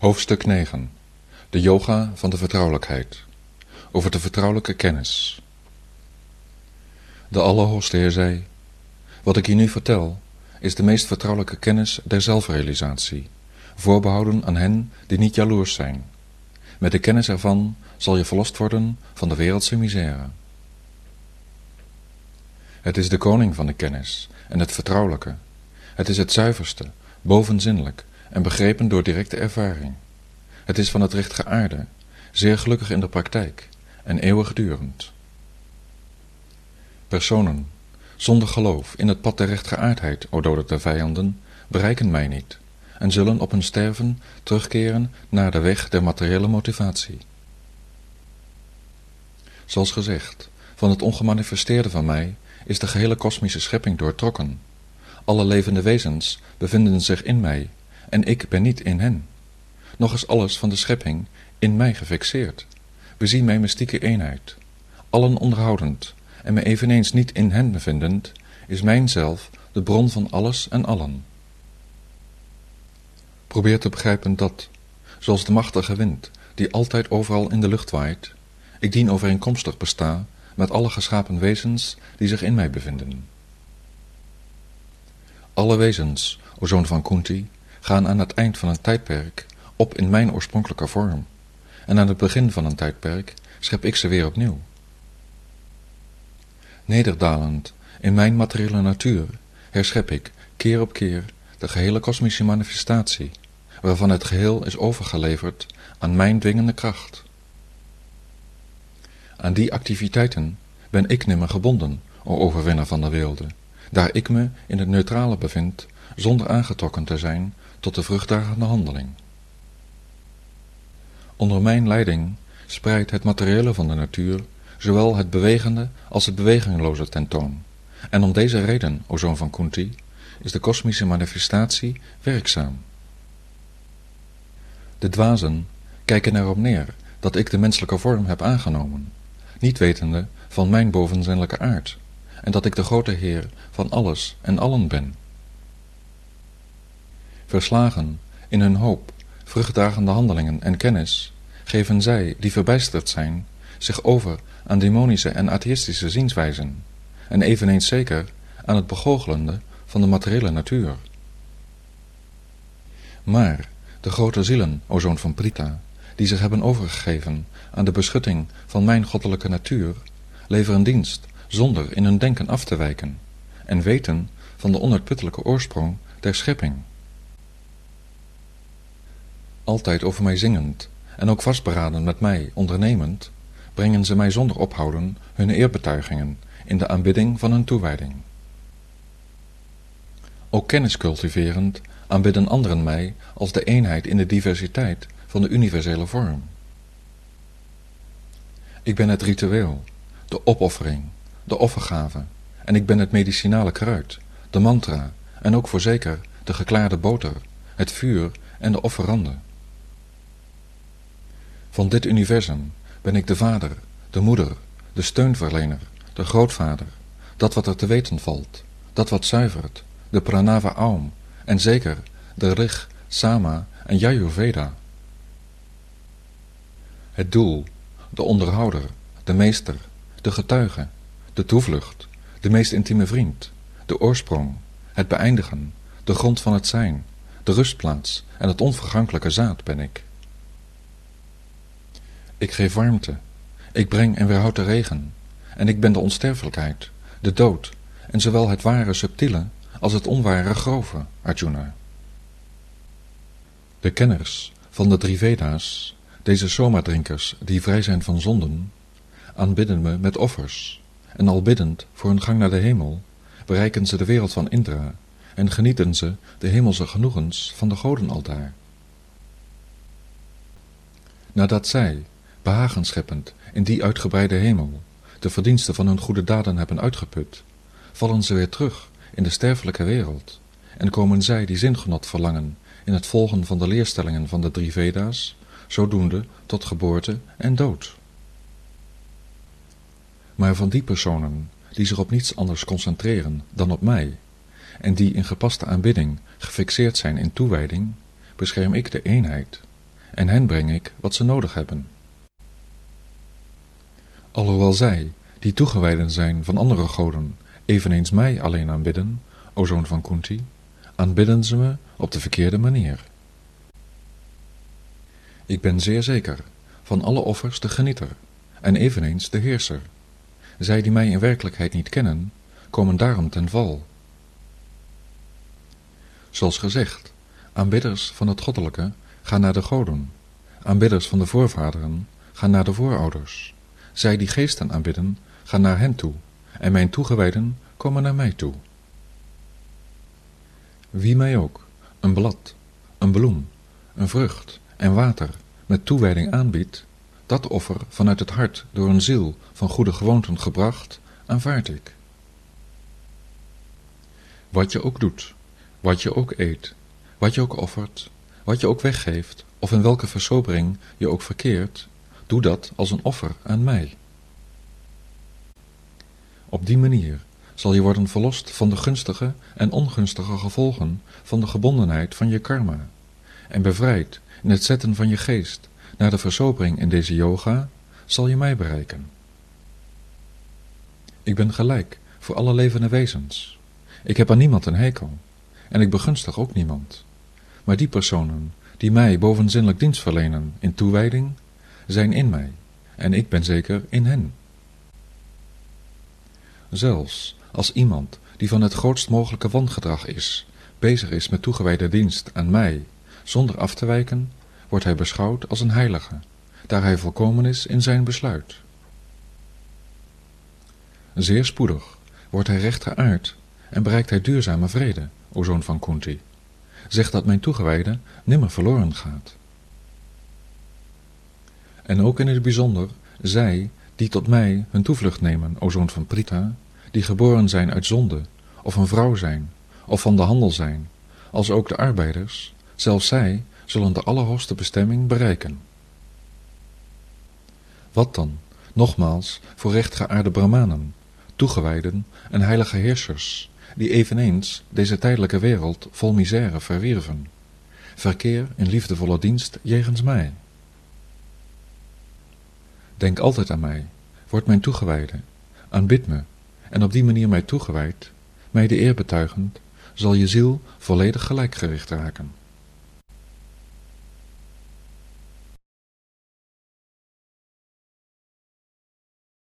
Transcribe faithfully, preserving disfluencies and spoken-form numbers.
Hoofdstuk negen. De yoga van de vertrouwelijkheid. Over de vertrouwelijke kennis. De Allerhoogste Heer zei: wat ik je nu vertel, is de meest vertrouwelijke kennis der zelfrealisatie, voorbehouden aan hen die niet jaloers zijn. Met de kennis ervan zal je verlost worden van de wereldse misère. Het is de koning van de kennis en het vertrouwelijke. Het is het zuiverste, bovenzinnelijk en begrepen door directe ervaring. Het is van het rechtgeaarde, zeer gelukkig in de praktijk en eeuwigdurend. Personen zonder geloof in het pad der rechtgeaardheid, o doden der vijanden, bereiken mij niet en zullen op hun sterven terugkeren naar de weg der materiële motivatie. Zoals gezegd, van het ongemanifesteerde van mij is de gehele kosmische schepping doortrokken. Alle levende wezens bevinden zich in mij en ik ben niet in hen. Nog is alles van de schepping in mij gefixeerd. Bezie mijn mystieke eenheid. Allen onderhoudend en me eveneens niet in hen bevindend, is mijn zelf de bron van alles en allen. Probeer te begrijpen dat, zoals de machtige wind die altijd overal in de lucht waait, ik dien overeenkomstig besta met alle geschapen wezens die zich in mij bevinden. Alle wezens, o zoon van Kunti, gaan aan het eind van een tijdperk op in mijn oorspronkelijke vorm, en aan het begin van een tijdperk schep ik ze weer opnieuw. Nederdalend in mijn materiële natuur herschep ik keer op keer de gehele kosmische manifestatie, waarvan het geheel is overgeleverd aan mijn dwingende kracht. Aan die activiteiten ben ik nimmer gebonden, o overwinnaar van de weelde, daar ik me in het neutrale bevind, zonder aangetrokken te zijn tot de vruchtdragende handeling. Onder mijn leiding spreidt het materiële van de natuur zowel het bewegende als het bewegingloze tentoon, en om deze reden, o zoon van Kunti, is de kosmische manifestatie werkzaam. De dwazen kijken erop neer dat ik de menselijke vorm heb aangenomen, niet wetende van mijn bovenzinnelijke aard, en dat ik de grote Heer van alles en allen ben. Verslagen in hun hoop, vruchtdragende handelingen en kennis, geven zij, die verbijsterd zijn, zich over aan demonische en atheïstische zienswijzen, en eveneens zeker aan het begoochelende van de materiële natuur. Maar de grote zielen, o zoon van Prita, die zich hebben overgegeven aan de beschutting van mijn goddelijke natuur, leveren dienst zonder in hun denken af te wijken, en weten van de onuitputtelijke oorsprong der schepping. Altijd over mij zingend en ook vastberaden met mij ondernemend, brengen ze mij zonder ophouden hun eerbetuigingen in de aanbidding van hun toewijding. Ook kennis cultiverend aanbidden anderen mij als de eenheid in de diversiteit van de universele vorm. Ik ben het ritueel, de opoffering, de offergave, en ik ben het medicinale kruid, de mantra en ook voorzeker de geklaarde boter, het vuur en de offerande. Van dit universum ben ik de vader, de moeder, de steunverlener, de grootvader, dat wat er te weten valt, dat wat zuivert, de pranava aum en zeker de rig, sama en yajurveda. Het doel, de onderhouder, de meester, de getuige, de toevlucht, de meest intieme vriend, de oorsprong, het beëindigen, de grond van het zijn, de rustplaats en het onvergankelijke zaad ben ik. Ik geef warmte, ik breng en weerhoud de regen, en ik ben de onsterfelijkheid, de dood, en zowel het ware subtiele als het onware grove, Arjuna. De kenners van de drie Veda's, deze soma-drinkers die vrij zijn van zonden, aanbidden me met offers, en al biddend voor hun gang naar de hemel, bereiken ze de wereld van Indra en genieten ze de hemelse genoegens van de goden aldaar. Nadat zij, behagen scheppend in die uitgebreide hemel, de verdiensten van hun goede daden hebben uitgeput, vallen ze weer terug in de sterfelijke wereld en komen zij die zingenot verlangen in het volgen van de leerstellingen van de drie Veda's, zodoende tot geboorte en dood. Maar van die personen die zich op niets anders concentreren dan op mij, en die in gepaste aanbidding gefixeerd zijn in toewijding, bescherm ik de eenheid, en hen breng ik wat ze nodig hebben. Alhoewel zij, die toegewijden zijn van andere goden, eveneens mij alleen aanbidden, o zoon van Kunti, aanbidden ze me op de verkeerde manier. Ik ben zeer zeker van alle offers de genieter, en eveneens de heerser. Zij die mij in werkelijkheid niet kennen, komen daarom ten val. Zoals gezegd, aanbidders van het goddelijke gaan naar de goden, aanbidders van de voorvaderen gaan naar de voorouders. Zij die geesten aanbidden, gaan naar hen toe, en mijn toegewijden komen naar mij toe. Wie mij ook een blad, een bloem, een vrucht en water met toewijding aanbiedt, dat offer vanuit het hart door een ziel van goede gewoonten gebracht, aanvaard ik. Wat je ook doet, wat je ook eet, wat je ook offert, wat je ook weggeeft, of in welke versobering je ook verkeert, doe dat als een offer aan mij. Op die manier zal je worden verlost van de gunstige en ongunstige gevolgen van de gebondenheid van je karma, en bevrijd in het zetten van je geest naar de versobering in deze yoga, zal je mij bereiken. Ik ben gelijk voor alle levende wezens. Ik heb aan niemand een hekel, en ik begunstig ook niemand. Maar die personen die mij bovenzinnelijk dienst verlenen in toewijding, zijn in mij, en ik ben zeker in hen. Zelfs als iemand die van het grootst mogelijke wangedrag is, bezig is met toegewijde dienst aan mij, zonder af te wijken, wordt hij beschouwd als een heilige, daar hij volkomen is in zijn besluit. Zeer spoedig wordt hij rechtgeaard en bereikt hij duurzame vrede, o zoon van Kunti. Zeg dat mijn toegewijde nimmer verloren gaat. En ook in het bijzonder zij die tot mij hun toevlucht nemen, o zoon van Pritha, die geboren zijn uit zonde, of een vrouw zijn, of van de handel zijn, als ook de arbeiders, zelfs zij zullen de allerhoogste bestemming bereiken. Wat dan, nogmaals, voor rechtgeaarde brahmanen, toegewijden en heilige heersers, die eveneens deze tijdelijke wereld vol misère verwierven, verkeer in liefdevolle dienst jegens mij. Denk altijd aan mij, word mijn toegewijde, aanbid me, en op die manier mij toegewijd, mij de eer betuigend, zal je ziel volledig gelijkgericht raken.